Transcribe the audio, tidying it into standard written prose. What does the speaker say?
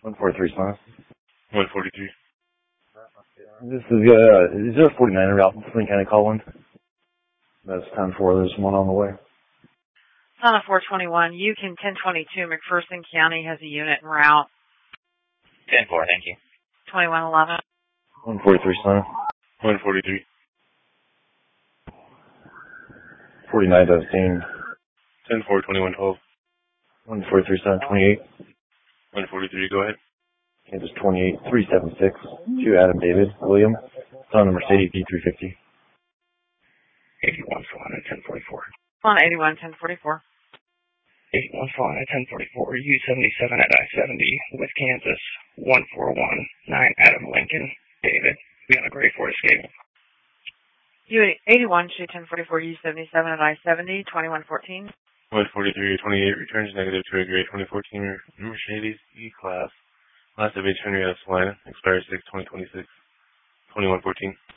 143 Smile. 143. This is 049 route Flint County call one. That's 10-4. There's one on the way. Son of 421, Yukon 1022, McPherson County has a unit en route. 10-4, thank you. 2111. 143 Son. 143. 49 17. 10-4, 2112. 143 Son. 28. 143, go ahead. Kansas 28 376. To Adam David William. Son of Mercedes D350. 81 Solana 1044. On 81 1044. 81 Solana 1044, U77 at I-70, West Kansas, 1419, Adam Lincoln, David. Be on a grade 4 escape. U81 shoot 1044, U77 at I-70, 2114. 143 28 returns negative to a grade 2014 Mercedes E-Class. Last of H. Henry S. Line, expires 6/2026. 2114.